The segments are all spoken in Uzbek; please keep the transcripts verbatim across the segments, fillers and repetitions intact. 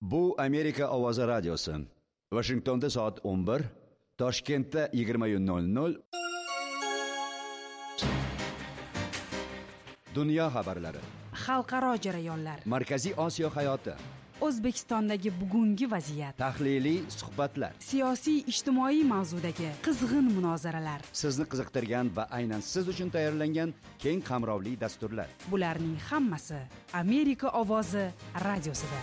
Bu Amerika ovozi radiosi. Washingtonda soat o'n bir, Toshkentda yigirma nol nol. Dunyo xabarlari. Xalqaro jarayonlar. Markaziy Osiyo hayoti. O'zbekistondagi bugungi vaziyat. Tahliliy suhbatlar. Siyosiy ijtimoiy mavzudagi qizg'in munozaralar. Sizni qiziqtirgan va aynan siz uchun tayyorlangan keng qamrovli dasturlar. Bularning hammasi Amerika ovozi radiosida.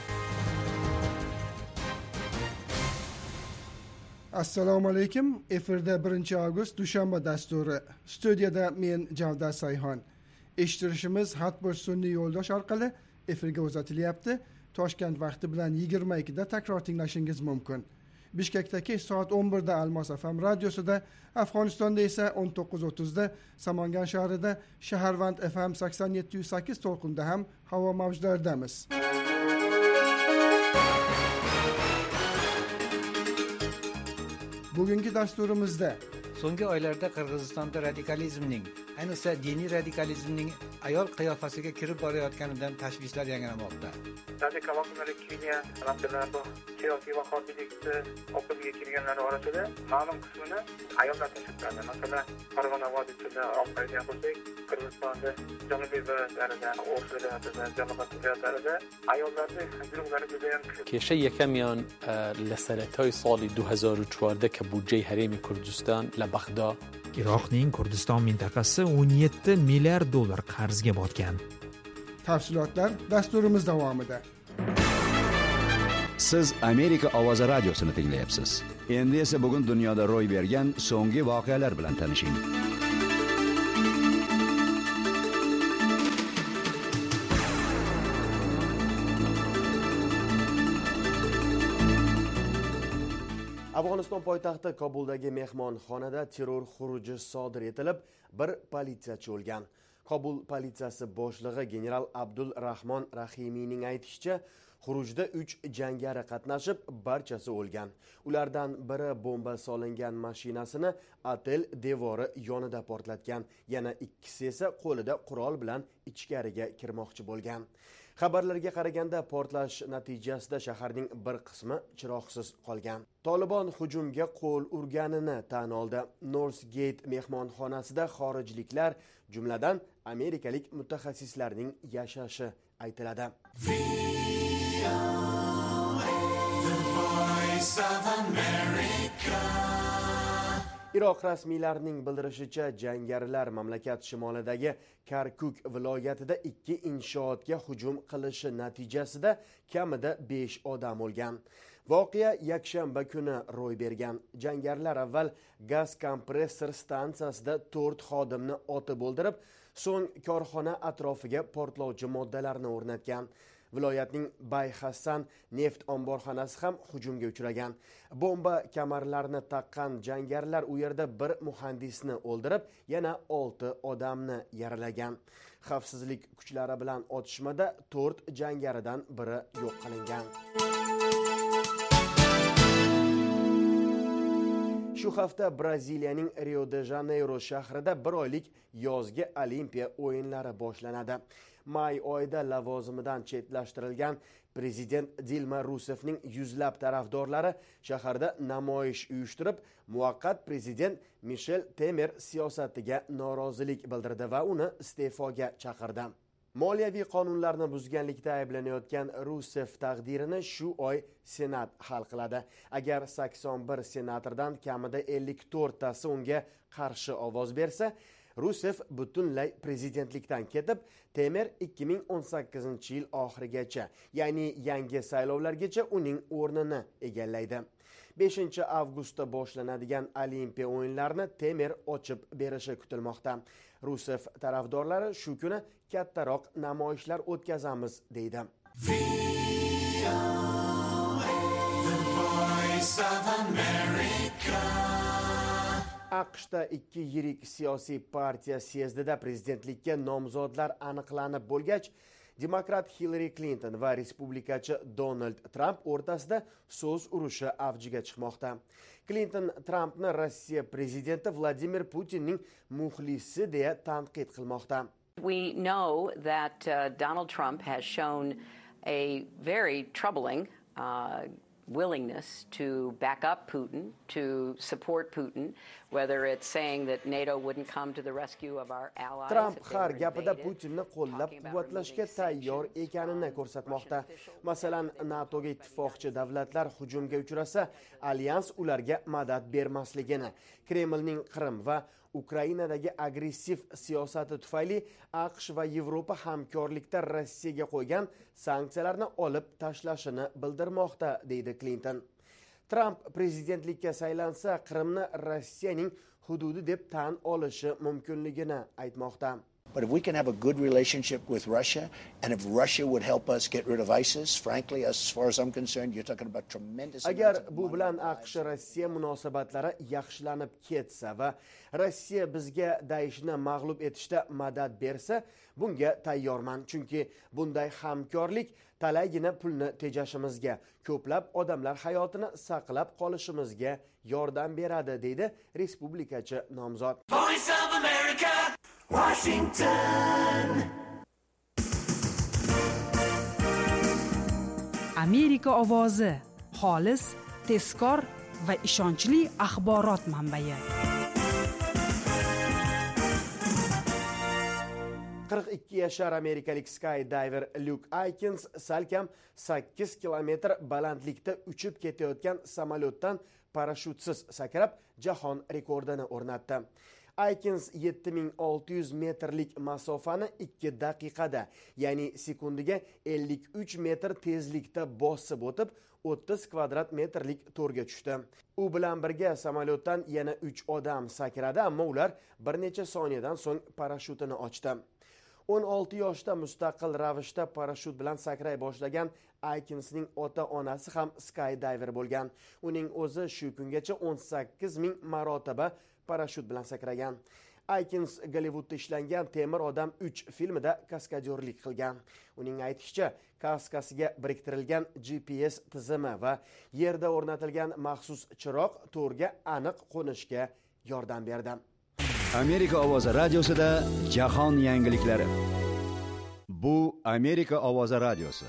Assalomu alaykum. Efirda birinchi avgust dushanba dasturi. Studiyada men Javdat Sayxon. Eshittirishimiz Hatbur sun'iy yo'ldosh orqali efirga uzatilyapti. Toshkent vaqti bilan yigirma ikkida takror tinglashingiz mumkin. Bishkekda kech soat o'n birda Almos F M radiosida, Afg'onistonda esa o'n to'qqiz o'ttizda, Samangan shahrida Shaharvand F M sakson yetti nuqta sakkiz to'lqinda ham havo mavjlaridamiz. Bugungi dasturimizda so'nggi oylarda Qirg'izistonda radikalizmning, ayniqsa diniy radikalizmning ayol qiyofasiga kirib borayotganidan tashvishlar yangramoqda. Radikal Keniya masalan bu siyosiy va hokimiyatni oqimiga kirganlar orasida ma'lum qismini ayollar tashkil qiladi. Masalan, Farg'ona vodiysida olib qaraydigan bo'lsak, Qirg'izistonda janubiy viloyatlarida, O'sh viloyatida, janubiy viloyatlarida ayollarning guruhlari juda ham ko'p. کشه یکمیان لسرتای سال دو هزار و چهارده که بودجه حریم کردستان لبغداد Iroqning Kurdiston mintaqasi o'n yetti milliard dollar qarzga botgan. Tafsilotlar dasturimiz davomida. Siz Amerika ovozi radiosini tinglayapsiz. Endi esa bugun dunyoda ro'y bergan so'nggi voqealar bilan tanishing. Afg'oniston poytaxti Kobuldagi mehmonxonada terror xuruji sodir etilib, bir politsiyachi o'lgan. Kobul politsiyasi boshlig'i general Abdul Rahmon Rahimiyning aytishicha, xurujda uch jangari qatnashib, barchasi o'lgan. Ulardan biri bomba solingan mashinasini otel devori yonida portlatgan, yana ikkisi esa qo'lida qurol bilan ichkariga kirmoqchi bo'lgan. Xabarlarga qaraganda portlash natijasida shaharning bir qismi chiroqsiz qolgan. Tolibon hujumga qo'l urganini tan oldi. Northgate mehmonxonasida xorijliklar, jumladan amerikalik mutaxassislarning yashashi aytiladi. Iroq rasmiylarining bildirishicha, jangarilar mamlakat shimolidagi Karkuk viloyatida ikki inshootga hujum qilishi natijasida kamida besh odam o'lgan. Voqea yakshanba kuni ro'y bergan. Jangarilar avval gaz kompressor stansiyasida to'rt xodimni otib o'ldirib, so'ng korxona atrofiga portlovchi moddalarni o'rnatgan. Viloyatning Bay Hassan neft omborxonasi ham hujumga uchragan. Bomba kamarlarini taqqan jangarilar u yerda bir muhandisni o'ldirib, yana olti odamni yaralagan. Xavfsizlik kuchlari bilan otishmada to'rt jangaridan biri yo'q qilingan. Shu hafta Braziliyaning Rio de Janeiro shahrida bir oylik yozgi Olimpiya o'yinlari boshlanadi. May oyida lavozimidan chetlashtirilgan prezident Dilma Rousseffning yuzlab tarafdorlari shaharda namoyish uyushtirib, muvaqqat prezident Michel Temer siyosatiga norozilik bildirdi va uni iste'foga chaqirdi. Moliyaviy qonunlarni buzganlikda ayblanayotgan Rousseff taqdirini shu oy Senat hal qiladi. Agar sakson bir senatordan kamida ellik to'rttasi unga qarshi ovoz bersa, Rousseff butunlay prezidentlikdan ketib, Temer ikki ming o'n sakkizinchi yil oxirigacha, ya'ni yangi saylovlargacha uning o'rnini egallaydi. beshinchi avgustda boshlanadigan Olimpiya o'yinlarini Temer ochib berishi kutilmoqda. Rousseff tarafdorlari shu kuni kattaroq namoyishlar o'tkazamiz deydi. AQShda ikki yirik siyosiy partiya syezdida prezidentlikka nomzodlar aniqlanib bo'lgach, Demokrat Hillary Clinton va respublikachi Donald Trump o'rtasida so'z urushi avjiga chiqmoqda. Clinton Trumpni Rossiya prezidenti Vladimir Putinning muxlisi deya tanqid qilmoqda. We know that uh, Donald Trump has shown a very troubling uh, willingness to back up Putin, to support Putin, whether it's saying that NATO wouldn't come to the rescue of our allies. Trump har gapida Putinni qo'llab-quvvatlashga tayyor ekanini ko'rsatmoqda. Masalan, NATOga ittifoqchi davlatlar hujumga uchrasa, alyans ularga madad bermasligini, Kremlning Qrim va Ukrainadagi agressiv siyosati tufayli AQSh va Yevropa hamkorlikda Rossiyaga qo'ygan sanksiyalarni olib tashlashini bildirmoqda, deydi Clinton. Trump prezidentlikka saylansa, Qrimni Rossiyaning hududi deb tan olishi mumkinligini aytmoqda. But if we can have a good relationship with Russia, and if Russia would help us get rid of ISIS, frankly, as far as I'm concerned, you're talking about tremendous. Agar bu bilan AQSh Rossiya munosabatlari yaxshilanib ketsa va Rossiya bizga Daeshni mag'lub etishda madad bersa, bunga tayyorman. Chunki bunday hamkorlik talaygina pulni tejashimizga, ko'plab odamlar hayotini saqlab qolishimizga yordam beradi, deydi respublikachi nomzod. Voice of America, Washington. Amerika ovozi, xolis, tezkor va ishonchli axborot manbai. qirq ikki yashar amerikalik skydiver Luke Aikens salkam sakkiz kilometr balandlikda uchib ketayotgan samolyotdan parashutsiz sakrab jahon rekordini o'rnatdi. Aikens yetti ming olti yuz metrlik masofani ikki daqiqada, ya'ni sekundiga ellik uch metr tezlikda bosib o'tib, o'ttiz kvadrat metrlik to'rga tushdi. U bilan birga samolyotdan yana uch odam sakradi, ammo ular bir necha soniyadan so'ng parashutini ochdi. o'n olti yoshda mustaqil ravishda parashut bilan sakray boshlagan Aikensning ota-onasi ham skydiver bo'lgan. Uning o'zi shu kungacha o'n sakkiz ming marotaba parashut bilan sakragan. Aikens Gollywoodda ishlangan Temir odam uch filmida kaskadyorlik qilgan. Uning aytishicha, kaskasiga biriktirilgan G P S tizimi va yerda o'rnatilgan maxsus chiroq to'rga aniq qo'nishga yordam berdi. Amerika ovozi radiosida jahon yangiliklari. Bu Amerika ovozi radiosi.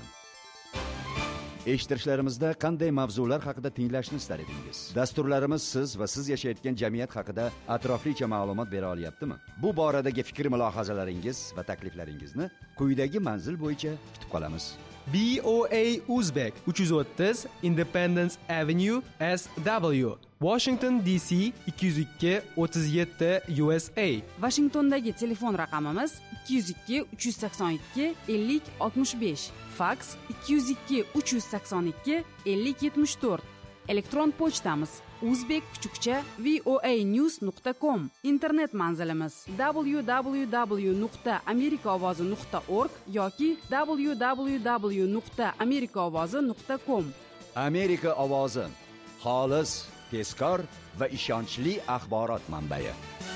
Eshittirishlarimizda qanday mavzular haqida tinglashni istar edingiz? Dasturlarimiz siz va siz yashayotgan jamiyat haqida atroflicha ma'lumot bera olyaptimi? Bu boradagi fikr-mulohazalaringiz va takliflaringizni quyidagi manzil bo'yicha kutib qolamiz. B O A Uzbek uch yuz o'ttiz Independence Avenue S W Washington D C ikki yuz ikki o'ttiz yetti U S A. Washingtondagi telefon raqamimiz ikki yuz ikki uch yuz sakson ikki ellik oltmish besh, fax ikki yuz ikki uch yuz sakson ikki ellik yetmish to'rt. Elektron pochtamiz uzbek kuchukcha voanews nuqta com. Internet manzilimiz w w w nuqta amerika ovozi nuqta org yoki w w w nuqta amerika ovozi nuqta com. Amerika ovozi, xolis, tezkor va ishonchli axborot manbai.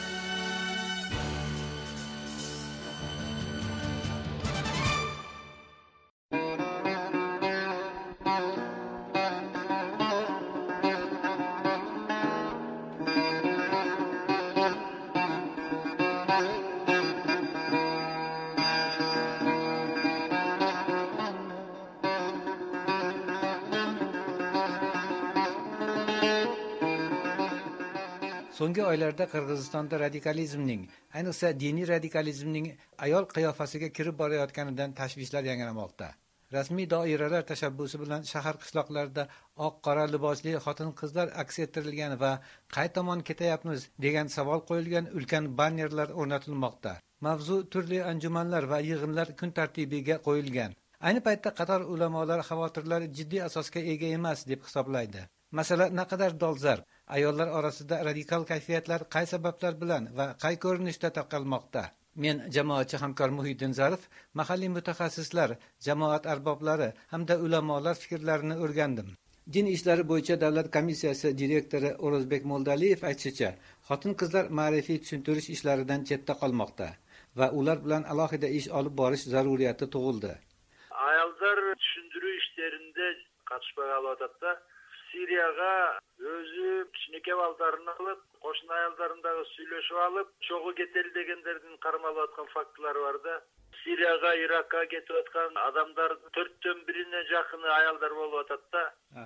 So'nggi oylarda Qirg'izistonda radikalizmning, ayniqsa diniy radikalizmning ayol qiyofasiga kirib borayotganidan tashvishlar yangramoqda. Rasmiy doiralar tashabbusi bilan shahar qishloqlarda oq-qora libosli xotin-qizlar aks ettirilgan va qay tomon ketayapmiz degan savol qo'yilgan ulkan bannerlar o'rnatilmoqda. Mavzu turli anjumanlar va yig'inlar kun tartibiga qo'yilgan. Ayni paytda qator ulamolar xavotirlar jiddiy asosga ega emas deb hisoblaydi. Masala naqadar dolzarb. Ayollar orasida radikal kayfiyatlar qay sabablar bilan va qay ko'rinishda tarqalmoqda? Men jamoatchi hamkor Muhiddin Zarif, mahalliy mutaxassislar, jamoat arboblari hamda ulamolar fikrlarini o'rgandim. Din ishlari bo'yicha davlat komissiyasi direktori O'rozbek Moldaliyev aytishicha, xotin-qizlar ma'rifiy tushuntirish ishlaridan chetda qolmoqda va ular bilan alohida ish olib borish zaruriyati tug'ildi. Ayollar tushuntirish ishlarida qatnashmay qolmoqda. Suriyaga o'zi kichkina baldarını alıp, qo'shni ayollarındagi suylashib olib, cho'g'i ketel deganlardan qaramalayotgan faktlar vardı. Suriyaga, Irakka ketayotgan adamlar to'rtdan birine yaqini ayollar bo'lib o'tadi.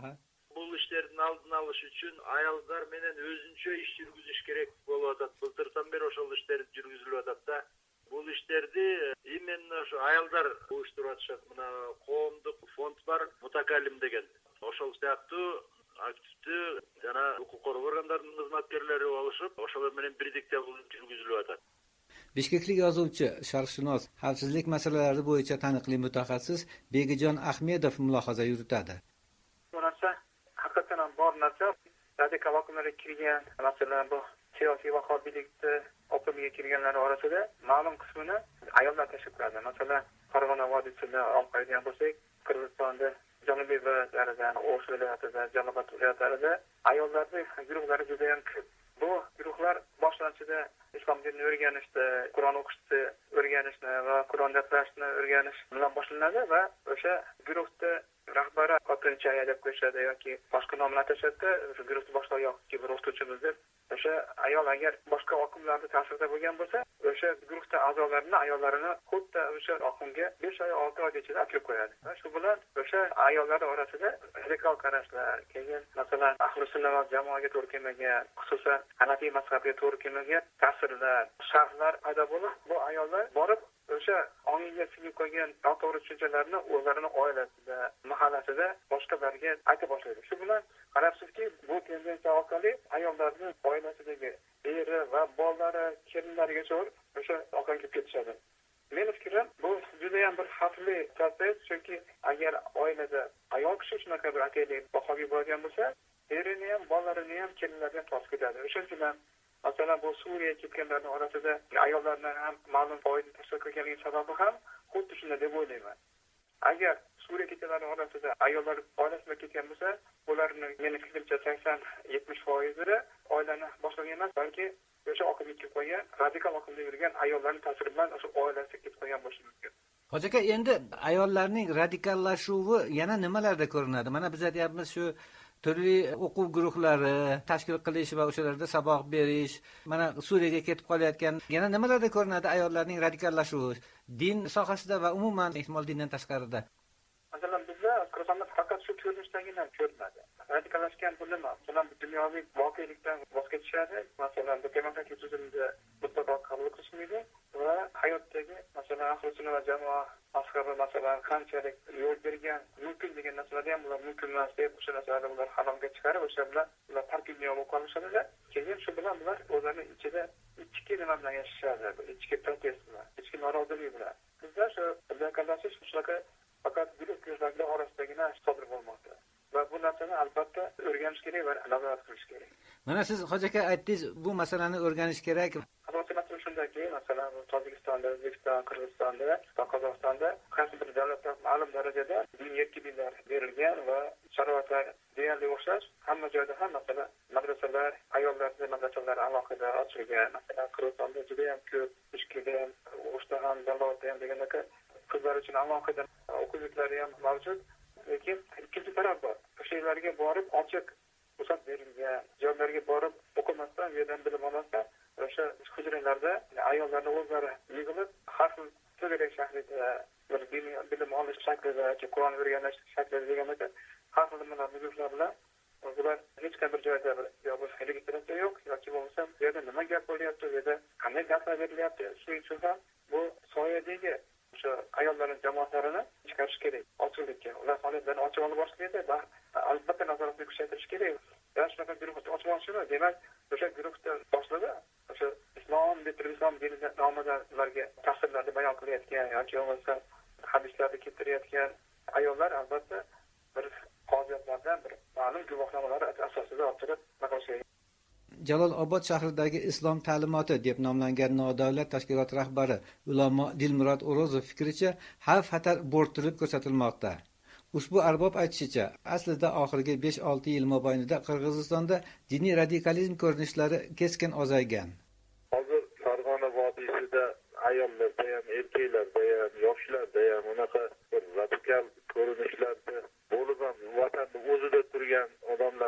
Bu işlerin aldını alış için ayollar menen özünçe iş yürgüzüş gerek bo'lib o'tadi. Былтырдан beri oşol işler yürgüzülüp o'tadi. Bu işlerdi именно şu ayollar uyuşturup atışat. Mına qo'mduk fond var, mutakallim degan. Oşol siyahtı aktivdi jana huquq qo'g'on organlarining xizmatkorlari olishib, o'shalar bilan birlikda yurgizilib o'tadi. Bishkeklik yozuvchi, sharqshunos, xavfsizlik masalalari bo'yicha taniqli mutaxassis Begijon Ahmedov mulohaza yuritadi. Bu narsa haqiqatan ham bor narsa. Radikal oqimlarga kirgan, masalan, bu siyosiy va harbiylikda oqimga kirganlar orasida ma'lum qismini ayollar tashkil qiladi. Masalan, Farg'ona vodiysida olib qaraydigan bo'lsak, Qirg'izistonda Janubiy viloyatlardan, O'sh viloyatida, Jalolobod viloyatlarida ayollarning guruhlari juda ham ko'p. Bu guruhlar boshlanishida islom dinini o'rganishdi, Qur'on o'qishni, o'rganishni va Qur'on gaplashishni o'rganish bilan boshlanadi va o'sha guruhda rahbari xotincha deb qo'yishadi yoki boshqa nomlar tashadi. O'sha guruhni boshlig'i yoki bir o'qituvchimiz deb o'sha ayol agar boshqa oqimlarda ta'sirda bo'lgan bo'lsa, o'sha guruhda a'zolarini, ayollarini xuddi o'sha oqimga besh oy, olti oy ichida olib qo'yadi. Va shu bilan o'sha ayollar orasida radikal qarashlar, keyin masalan ahli sunnat va jamoaga to'g'ri kelmagan, xususan Hanafiy mazhabiga to'g'ri kelmagan ta'sirlar, sharhlar paydo bo'lib, bu ayollar borib o'sha ongiga singib qo'ygan noto'g'ri tushunchalarni o'zlarini oilasida, mahallasida boshqalarga ayta boshlaydi. Shu bilan qarabsizki, bu tendensiya orqali ayollarning oilasidagi eri va bolalari, kelinlarigacha o'sha oqimga kirib ketishadi. Mening fikrim, bu juda ham bir xavfli prosess, chunki agar oilada ayol kishi shunaqa bir ataylik bahoga bo'lgan bo'lsa, erini ham, bolalarini ham, kelinlarini ham tortib ketadi. O'shaning uchun masalan, bu Suriyaga ketganlarning orasida ayollarni ham ma'lum foizni tashkil qilganligi sababi ham xuddi shunday deb o'ylayman. Agar Suriya ketganlarning orasida ayollar oilasiga ketgan bo'lsa, ularning meni fikrimcha sakson yetmish foizi oilani boshqargan emas, balki o'sha oqimga kirib qo'ygan, radikal oqimda yurgan ayollarning ta'siri bilan o'sha oilasiga ketib qo'ygan bo'lishi mumkin. Hoji aka, endi ayollarning radikallashuvi yana nimalarda ko'rinadi? Mana biz aytyapmiz shu turli o'quv guruhlari tashkil qilish va o'shalarda saboq berish. Mana Suriyaga ketib qolayotgan yana nimalarda ko'rinadi ayollarning radikallashuvi? Din sohasida va umuman ehtimol dindan tashqarida. Masalan, bizda Qirg'izistonda faqat shu ko'rinishdagidan ko'rinadi. Radikallashgan bu nima? Masalan, dunyoviy voqelikdan voz kechishadi. Masalan, demokratik tuzumda mutlaqo qabul qilishmaydi va hayotdagi, masalan, ahli sunnat va jamoa mazhabi masalan qanchalik yo'l bergan, mumkin degan narsalar ham ular mumkin emas deb o'sha narsalarni ular haromga chiqarib, o'sha bilan ular tarkibni bo'lib qolishadi. Keyin shu bilan ular o'zlarining ichida ichki nima bilan yashashadi, ichki protest bilan, ichki norozilik bilan. Bizda shu radikallashish shunaqa faqat guruhlar orasidagina sodir bo'lmoqda. Va bu narsani albatta o'rganish kerak va nazorat qilish kerak. Mana siz Hoji aka aytdingiz, bu masalani o'rganish kerak. Asosiy masala shundaki, masalan, Tojikistonda, O'zbekiston, Qirg'izistonda va Qozog'istonda qaysi bir davlatlar ma'lum darajada din erkinliklar berilgan va sharoitlar deyarli o'xshash. Hamma joyda ham masalan madrasalar, ayollarning madrasalari alohida ochilgan. Masalan, Qirg'izistonda juda ham ko'p, Bishkekda ham, O'shda ham, Jalolobodda ham degandek qizlar uchun alohida o'quvchilar ham mavjud. Lekin ikkinchi taraf bor. O'sha yerlarga borib ochiq ruxsat berilgan, joylarga borib o'qimasdan, u yerdan bilim olmasdan o'sha hujralarda ayollarni o'zlari yig'ilib, har xil to'garak shaklida bir bilim olish shaklida, Qur'on o'rganish shaklida deganda har xil nimalar bilan ular hech qanday bir joyda yo bo'lsa registratsiya yo'q, yoki bo'lmasa bu yerda nima gap bo'lyapti, bu yerda qanday gaplar berilyapti, shuning uchun ham bu soyadagi o'sha ayollarning jamoatlarini chiqarish kerak ochiqlikka. Ular faoliyatlarni ochib olib boshlaydi va albatta nazoratni kuchaytirish kerak. Ya shunaqa guruhni ochib olishmi? Demak, o'sha guruhda boshlig'i o'sha islom, islom dini nomidan ularga ta'sirlarni bayon qilayotgan yoki bo'lmasa hadislarni keltirayotgan ayollar albatta bir qoziyatlardan bir ma'lum guvohnomalar asosida orttirib naql Jalolobod shahridagi islom ta'limoti deb nomlangan nodavlat tashkilot rahbari ulamo Dilmurod O'rozov fikricha, xavf-xatar bo'rttirib ko'rsatilmoqda. Ushbu arbob aytishicha, aslida oxirgi besh olti yil mobaynida Qirg'izistonda diniy radikalizm ko'rinishlari keskin ozaygan. Hozir Farg'ona vodiysida ayollarda ham, erkaklarda ham, yoshlarda ham unaqa bir radikal ko'rinishlarda bo'lib ham vatanni o'zida turgan odamlar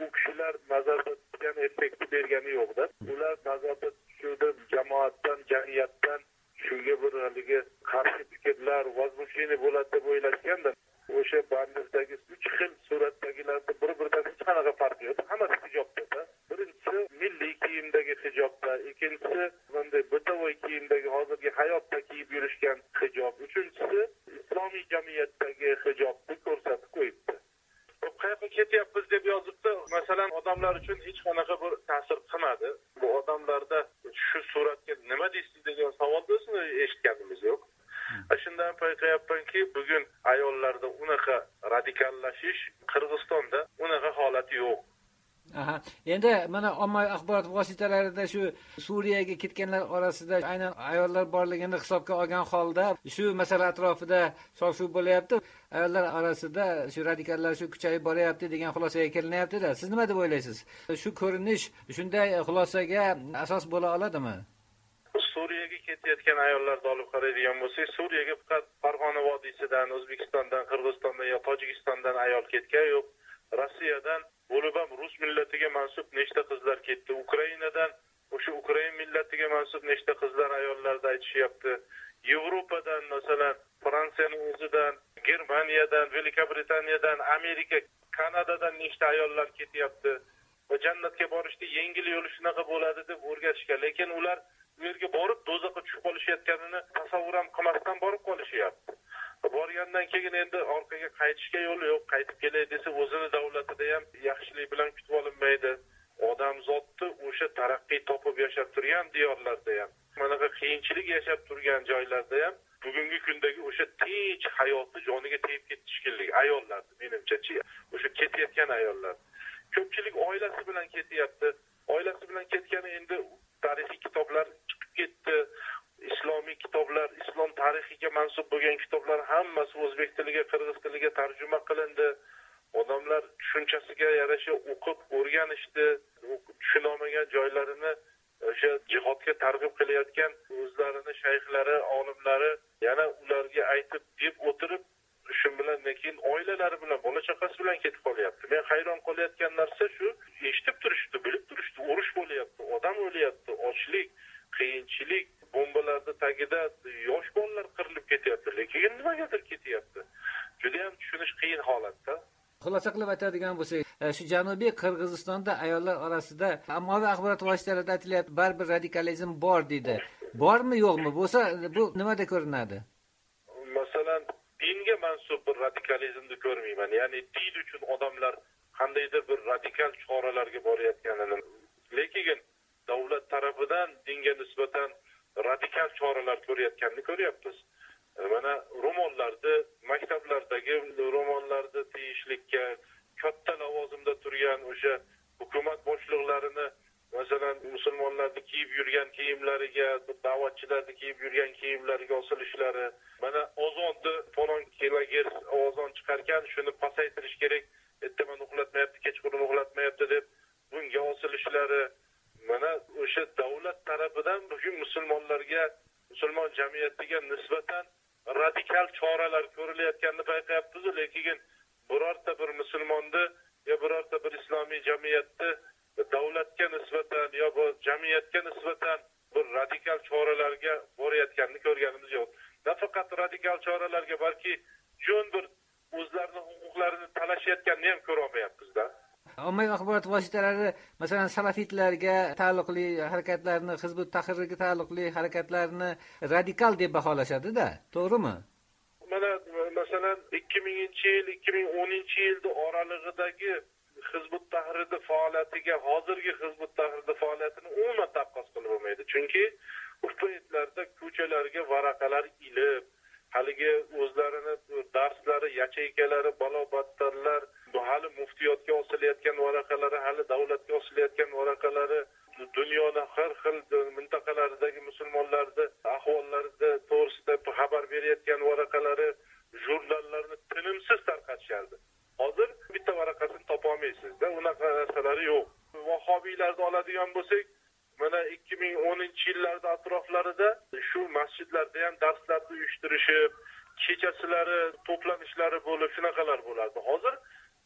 u kishilar nazarda tutgan effekti bergani yo'qda. Ular nazarda tutishda jamoatdan, jamiyatdan shunga bir haligi qarshi fikrlar, vazbushini bo'ladi deb o'ylashganda, o'sha bandirdagi uch xil suratdagilarda bir-biridan hech qanaqa farqi yo'q. Hammasi hijobda. Birinchisi milliy kiyimdagi hijobda, ikkinchisi bunday bitovoy kiyimdagi hozirgi hayotda kiyib yurishgan hijob, uchinchisi islomiy jamiyatdagi hijobni ko'rsatib qo'yibdi. Qayerga ketyapmiz deb yozibdi. Masalan, odamlar uchun hech qanaqa bir ta'sir qilmadi. Bu odamlarda shu suratga nima deysiz degan savol o'zini eshitganimiz yo'q. Shundan payqayapmanki, bugun ayollarda unaqa radikallashish Qirg'izistonda unaqa holati yo'q. Aha. Endi mana ommaviy axborot vositalarida shu Suriyaga ketganlar orasida aynan ayollar borligini hisobga olgan holda shu masala atrofida shov-shuv bo'lyapti. Ayollar orasida shu radikallar shu kuchayib boryapti degan xulosaga kelinyapti-da. Siz nima deb o'ylaysiz? Shu ko'rinish shunday xulosaga asos bo'la oladimi? Suriyaga ketayotgan ayollarni olib qaraydigan bo'lsak, Suriyaga faqat Farg'ona vodiysidan, O'zbekistondan, Qirg'izistondan yo Tojikistondan ayol ketgan yo'q. Rossiyadan bo'lib ham rus millatiga mansub nechta qizlar ketdi. Ukrainadan o'sha Ukrain millatiga mansub nechta qizlar ayollarda aytishyapti. Yevropadan, masalan, Fransiyaning o'zidan, Germaniyadan, Buyuk Britaniyadan, Amerika, Kanadadan nechta ayollar ketyapti. Va jannatga borishda yengil yo'li shunaqa bo'ladi deb o'rgatishgan, lekin ular u yerga borib do'zaxga tushib qolishayotganini tasavvur ham qilmasdan borib qolishyapti. Borgandan keyin endi orqaga qaytishga yo'li yo'q. Qaytib kelay desa, o'zini davlatida ham yaxshilik bilan kutib olinmaydi. Odam zotni o'sha taraqqiy topib yashab turgan diyorlarda ham, manaqa qiyinchilik yashab turgan joylarda ham bugungi kundagi o'sha tinch hayotni joniga tegib ketishganlik ayollar, menimcha-chi, o'sha ketayotgan ayollar. Ko'pchilik oilasi bilan ketyapti. Oilasi bilan ketgani endi tarixiy kitoblar chiqib ketdi. Islomiy kitoblar, islom tarixiga mansub bo'lgan kitoblar hammasi o'zbek tiliga, qirg'iz tiliga tarjima qilindi. Odamlar tushunchasiga yarasha o'qib, o'rganishdi. Tushunolmagan joylarini o'sha jihodga targ'ib qilayotgan o'zlarini shayxlari, olimlari yana ularga aytib deb o'tirib, shu bilan lekin oilalari bilan, bola chaqasi bilan ketib qolyapti. Men hayron qolayotgan narsa shu, eshitib turishdi, bilib turishdi, urush bo'lyapti, odam o'lyapti, ochlik, qiyinchilik, bombalarda tagida yosh bolalar qirilib ketyapti, lekin nimagadir ketyapti. Juda ham tushunish qiyin holatda. Xulosa qilib aytadigan bo'lsak, shu Janubiy Qirg'izistonda ayollar orasida ommaviy axborot vositalarida aytilyapti, baribir radikalizm bor deydi. Bormi, yo'qmi? Bo'lsa, bu nimada ko'rinadi? Masalan, dinga mansub bir radikalizmni ko'rmayman. Ya'ni din uchun odamlar qandaydir bir radikal choralarga borayotganini, lekin davlat tarafidan dinga nisbatan radikal choralar ko'rayotganini ko'ryapmiz. Mana ro'mollarni, maktablardagi ro'mollarni tiyishlikka, katta lavozimda turgan o'sha hukumat boshliqlarini, masalan, musulmonlarni kiyib yurgan kiyimlariga, da'vatchilarni kiyib yurgan kiyimlariga osilishlari, mana ozonni falon kilogerts ovozon chiqargan, shuni pasaytirish kerak, ertaman uxlatmayapti, kechqurun uxlatmayapti deb bunga osilishlari, mana o'sha davlat tarafidan bugun musulmonlarga, musulmon jamiyatiga nisbatan radikal choralar ko'rilayotganini payqayapmiz, lekin birorta bir musulmonni yo birorta bir islomiy jamiyatni davlatga nisbatan yo bu jamiyatga nisbatan bir radikal choralarga borayotganini ko'rganimiz yo'q. Nafaqat radikal choralarga, balki jon bir o'zlarining huquqlarini talashayotganini ham ko'ra olmayapmiz-da. Ommaviy axborot vositalari masalan salafitlarga taalluqli harakatlarni, Hizbut Tahrirga taalluqli harakatlarni radikal deb baholashadi-da, to'g'rimi? Mana masalan ikki minginchi yil, ikki ming o'ninchi yilda oralig'idagi Hizbut Tahrirning faoliyatiga hozirgi Hizbut Tahrirning faoliyatini umuman taqqos qilib bo'lmaydi. Chunki u paytlarda ko'chalarga varaqalar ilib, haligi o'zlarini darslari, yachaykalari, balobattarlar, hali muftiyotga osilayotgan varaqalari, hali davlatga osilayotgan varaqalari, dunyoning har xil mintaqalaridagi musulmonlarning ahvollarida to'g'risida xabar berayotgan varaqalari, jurnallarni tinimsiz tarqatishardi. Hozir bitta varaqasini topa olmaysiz-da, unaqa narsalari yo'q. Vahobiylarni oladigan bo'lsak, mana ikki ming o'ninchi yillarda atroflarida shu masjidlarda ham darslarni uyushtirishib, kechasilari to'planishlari bo'lib, shunaqalar bo'lardi. Hozir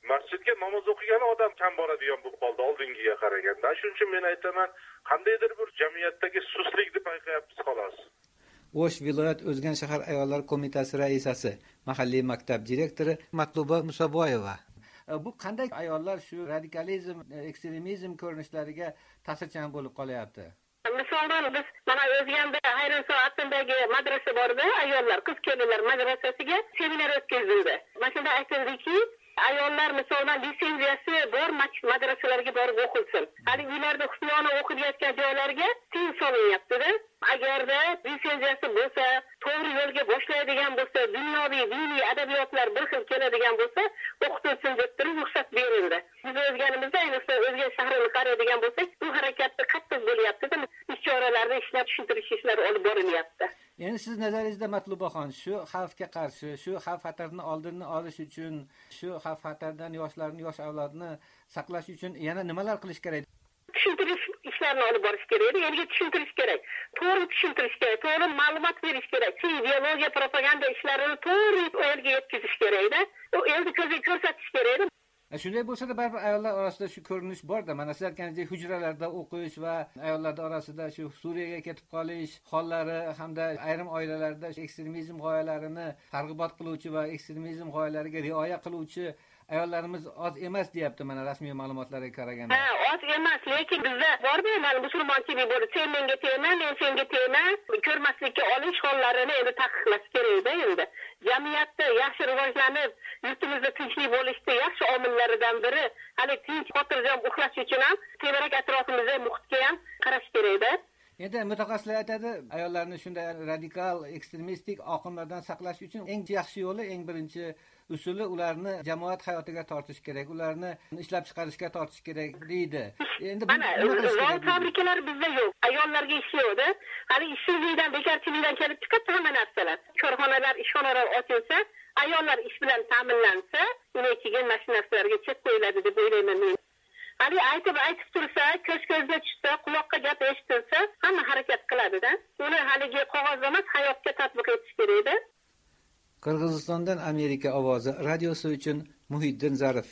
masjidga namoz o'qigani odam kam boradigan bo'lib qoldi oldingiga qaraganda. Shuning uchun men aytaman, qandaydir bir jamiyatdagi suslikni payqayapmiz xolos. O'sh viloyat O'zgan shahar ayollar qo'mitasi raisasi, mahalliy maktab direktori Matluba Musaboyeva. Bu qanday ayollar shu radikalizm, ekstremizm ko'rinishlariga ta'sirchan bo'lib qolyapti? Misoldan biz mana O'zganda Hayron soatindagi madrasa borda, ayollar qiz kelinlar madrasasiga seminar o'tkazildi. Mana shunda aytildiki, ayollar misoldan litsenziyasi bor madrasalarga borib o'qilsin. Hali uylarda xufiyona o'qilayotgan joylarga teng solinyapti-da. Agarda litsenziyasi bo'lsa, to'g'ri yo'lga boshlaydigan bo'lsa, dunyoviy, diniy adabiyotlar bir xil keladigan bo'lsa, o'qitilsin deb turib ruxsat berildi. Biz o'zganimizda, ayniqsa O'zgan shahrini qaraydigan bo'lsak, bu harakatda qattiq bo'lyapti-da. Ish choralarni ishlab tushuntirish ishlari olib borilyapti. Endi siz nazaringizda Matlubaxon, shu xavfga qarshi, shu xavf xatarni oldini olish uchun, shu xavf xatardan yoshlarni, yosh avlodni saqlash uchun yana nimalar qilish kerak? Tushuntirish ishlarini olib borish kerak, elga tushuntirish kerak, to'g'ri tushuntirish kerak, to'g'ri ma'lumot berish kerak, ideologiya, propaganda ishlarini to'g'ri elga yetkazish kerak-da, elni ko'zga ko'rsatish kerak. Shunday bo'lsa-da, baribir ayollar orasida shu ko'rinish bor-da. Mana siz aytganingizdek, hujralarda o'qish va ayollar orasida shu Suriyaga ketib qolish hollari hamda ayrim oilalarda ekstremizm g'oyalarini targ'ibot qiluvchi va ekstremizm g'oyalariga rioya qiluvchi ayollarimiz oz emas deyapti, mana rasmiy ma'lumotlarga qaraganda. Ha, oz emas, lekin bizda bor-da, mana musulmonchilik bor. Sen menga tegma, men senga tegma, ko'rmaslikka olish hollarini endi taqiqlash kerak-da endi. Jamiyatda yaxshi rivojlanib, yurtimizda tinchlik bo'lishda yaxshi omillaridan biri, hali tinch, xotirjam uxlash uchun ham tevarak atrofimizda muhitga ham qarash kerak-da. Endi mutaxassislar aytadi, ayollarni shunday radikal, ekstremistik oqimlardan saqlash uchun eng yaxshi yo'li, eng birinchi usuli ularni jamoat hayotiga tortish kerak, ularni ishlab chiqarishga tortish kerak deydi. Endi mana zavod fabrikalar bizda yo'q, ayollarga ish yo'q-da. Hali ishsizlikdan, bekorchilikdan kelib chiqadi hamma narsalar. Korxonalar, ishxonalar ochilsa, ayollar ish bilan ta'minlansa, undan keyin mana shu narsalarga chek qo'yiladi deb o'ylayman men. Hali aytib aytib tursa, ko'z ko'zga tushsa, quloqqa gap eshitilsa, hamma harakat qiladi-da. Uni haligi qog'oz emas, hayotga tatbiq etish kerak-da. Qirg'izistondan Amerika ovozi radiosi uchun Muhiddin Zarif.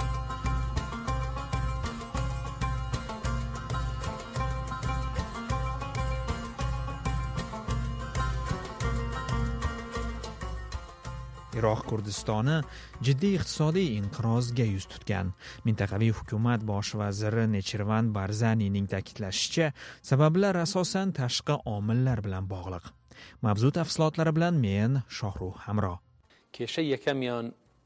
Iroq Kurdistoni jiddiy iqtisodiy inqirozga yuz tutgan. Mintaqaviy hukumat bosh vaziri Nechirvan Barzanining ta'kidlashicha, sabablar asosan tashqi omillar bilan bog'liq. Mavzu tafsilotlari bilan men Shohruh Hamro. کێشە یەکەمیان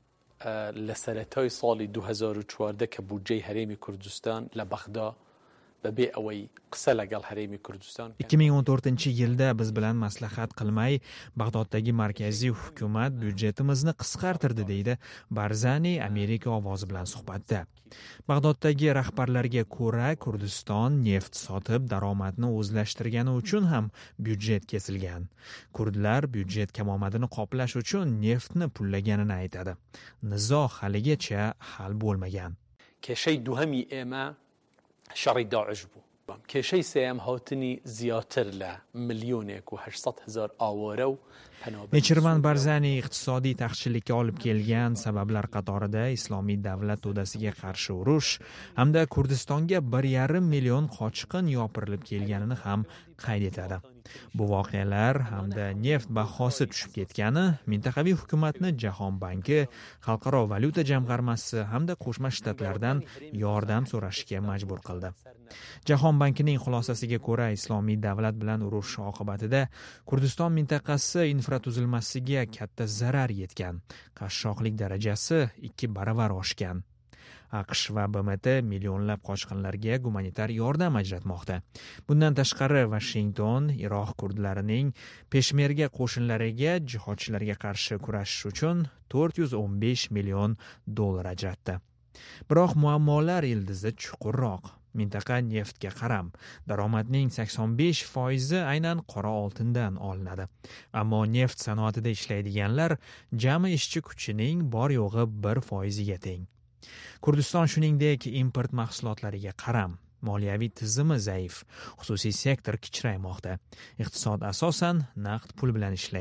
لە سەرەتای ساڵی دوو هەزار و چواردە کە بودجەی هەرێمی کوردستان لە بەغدا بەبێ ئەوەی قسە لەگەڵ هەرێمی کوردستان ikki ming o'n to'rtinchi yilda biz bilan maslahat qilmay Bag'doddagi markaziy hukumat byudjetimizni qisqartirdi deydi Barzani Amerika ovozi bilan suhbatda. Bag'doddagi rahbarlarga ko'ra, Kurdiston neft sotib daromadni o'zlashtirgani uchun ham byudjet kesilgan. Kurdlar byudjet kamomadini qoplash uchun neftni pullaganini aytadi. Nizo haligacha hal bo'lmagan. کێشەی دووهەمی ئێمە شەڕی داعش بوو. کێشەی سێیەم هاتنی زیاتر لە ملیۆنێک و هەشتسەد هەزار ئاوارە و Nechirvan Barzani iqtisodiy taqchillikka olib kelgan sabablar qatorida Islomiy davlat to'dasiga qarshi urush hamda Kurdistonga bir yarim million qochqin yopirilib kelganini ham qayd etadi. Bu voqealar hamda neft bahosi tushib ketgani mintaqaviy hukumatni Jahon banki, Xalqaro valyuta jamg'armasi hamda Qo'shma Shtatlardan yordam so'rashga majbur qildi. Jahon bankining xulosasiga ko'ra, Islomiy davlat bilan urush oqibatida Kurdiston mintaqasi infratuzilmasiga katta zarar yetgan. Qashshoqlik darajasi ikki baravar oshgan. AQSh va B M T millionlab qochqinlarga gumanitar yordam ajratmoqda. Bundan tashqari, Washington Iroq kurdlarining peshmerga qo'shinlariga jihodchilarga qarshi kurashish uchun to'rt yuz o'n besh million dollar ajratdi. Biroq muammolar ildizi chuqurroq. Mintaqa neftga qaram. Daromadning sakson besh foizi aynan qora oltindan olinadi. Ammo neft sanoatida ishlaydiganlar jami ishchi kuchining bor yo'g'i bir foiziga teng. Kurdiston shuningdek import mahsulotlariga qaram. Moliyaviy tizimi zaif, xususiy sektor kichraymoqda. Iqtisod asosan naqd pul bilan ishlaydi.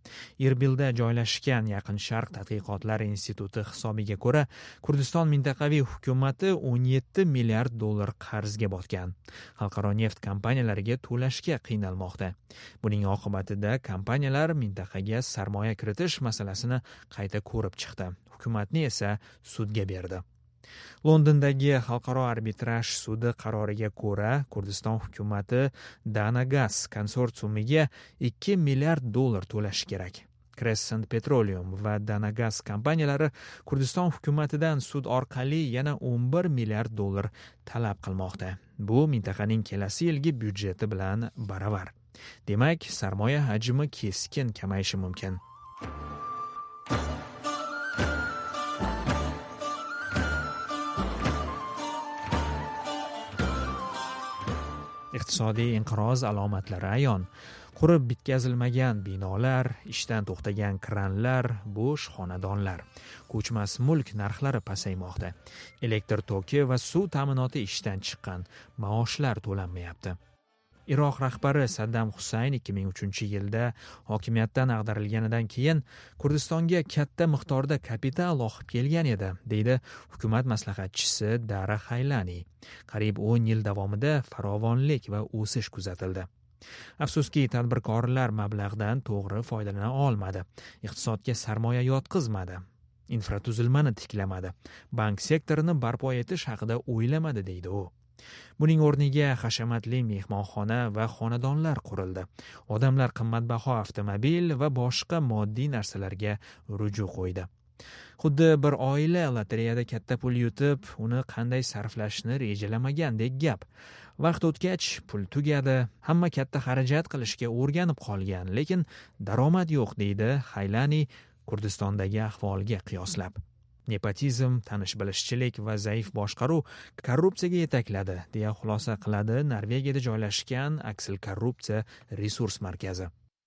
Irbilda joylashgan Yaqin Sharq tadqiqotlar instituti hisobiga ko'ra, Kurdiston mintaqaviy hukumati o'n yetti milliard dollar qarzga botgan. Xalqaro neft kompaniyalariga to'lashga qiynalmoqda. Buning oqibatida kompaniyalar mintaqaga sarmoya kiritish masalasini qayta ko'rib chiqdi. Hukumatni esa sudga berdi. Londondagi xalqaro arbitraj sudi qaroriga ko'ra, Kurdiston hukumati Dana Gas konsorsiumiga ikki milliard dollar to'lashi kerak. Crescent Petroleum va Dana Gas kompaniyalari Kurdiston hukumatidan sud orqali yana o'n bir milliard dollar talab qilmoqda. Bu mintaqaning kelasi yilgi byudjeti bilan baravar. Demak, sarmoya hajmi keskin kamayishi mumkin. Iqtisodiy inqiroz alomatlari ayon. Qurib bitkazilmagan binolar, ishdan to'xtagan kranlar, bo'sh xonadonlar. Ko'chmas mulk narxlari pasaymoqda. Elektr toki va suv ta'minoti ishdan chiqqan, maoshlar to'lanmayapti. Iroq rahbari Saddam Husayn ikki ming uchinchi yilda hokimiyatdan ag'darilganidan keyin Kurdistonga katta miqdorda kapital oqib kelgan edi, deydi hukumat maslahatchisi Dara Haylani. Qariyb o'n yil davomida farovonlik va o'sish kuzatildi. Afsuski, tadbirkorlar mablag'dan to'g'ri foydalana olmadi. Iqtisodga sarmoya yotqizmadi. Infratuzilmani tiklamadi. Bank sektorini barpo etish haqida o'ylamadi, deydi u. Buning o'rniga hashamatli mehmonxona va xonadonlar qurildi. Odamlar qimmatbaho avtomobil va boshqa moddiy narsalarga ruju qo'ydi. Xuddi bir oila lotereyada katta pul yutib, uni qanday sarflashni rejalamagandek gap. Vaqt o'tgach, pul tugadi, hamma katta xarajat qilishga o'rganib qolgan, lekin daromad yo'q, deydi Haylani Kurdistondagi ahvolga qiyoslab. Nepotizm, tanish-bilishchilik va zaif boshqaruv korrupsiyaga yetakladi, deya xulosa qiladi Norvegiyada joylashgan Aksil korrupsiya resurs markazi.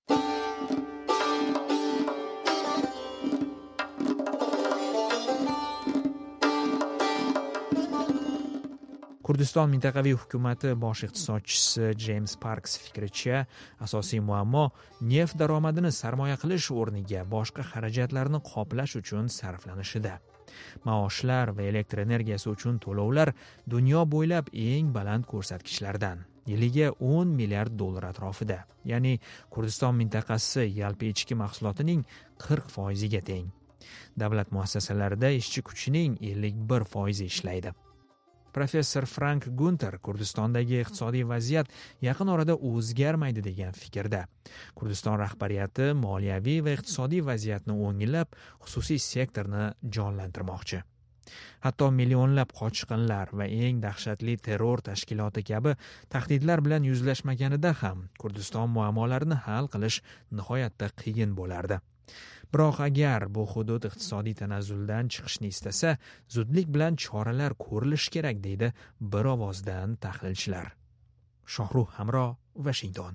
Kurdiston mintaqaviy hukumati bosh iqtisodchisi James Parks fikricha, asosiy muammo neft daromadini sarmoya qilish o'rniga boshqa xarajatlarni qoplash uchun sarflanishida. Maoshlar va elektr energiyasi uchun to'lovlar dunyo bo'ylab eng baland ko'rsatkichlardan. Yiliga o'n milliard dollar atrofida. Ya'ni Kurdiston mintaqasi yalpi ichki mahsulotining qirq foiziga teng. Davlat muassasalarida ishchi kuchining ellik bir foizi ishlaydi. Professor Frank Gunter Kurdistondagi iqtisodiy vaziyat yaqin orada o'zgarmaydi degan fikrda. Kurdiston rahbariyati moliyaviy va iqtisodiy vaziyatni o'ngillab, xususiy sektorni jonlantirmoqchi. Hatto millionlab qochqinlar va eng dahshatli terror tashkiloti kabi tahdidlar bilan yuzlashmaganida ham Kurdiston muammolarini hal qilish nihoyatda qiyin bo'lardi. Biroq agar bu hudud iqtisodiy tanazzuldan chiqishni istasa, zudlik bilan choralar ko'rilishi kerak, deydi bir ovozdan tahlilchilar. Shohruh Hamro, Washington.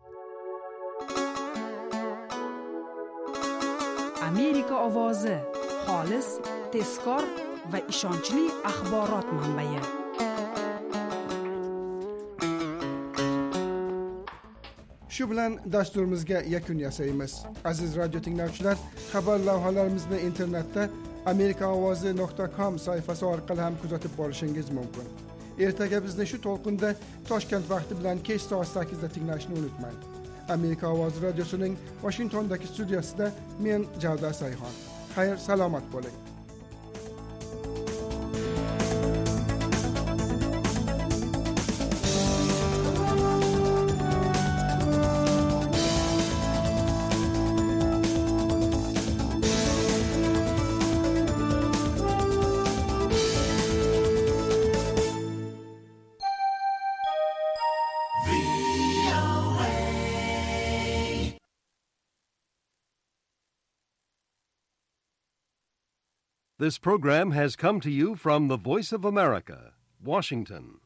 Amerika ovozi, xolis, tezkor va ishonchli axborot manbai. Shu bilan dasturimizga yakun yasaymiz. Aziz radio tinglovchilar, xabar lavhalarimizni internetda amerika ovozi nuqta com sayfasi orqali ham kuzatib borishingiz mumkin. Ertaga bizni shu to'lqinda Toshkent vaqti bilan kech soat sakkizda tinglashni unutmang. Amerika ovozi radiosining Washingtondagi studiyasida men Javda Sayxon. Xayr, salomat bo'ling. This program has come to you from the Voice of America, Washington.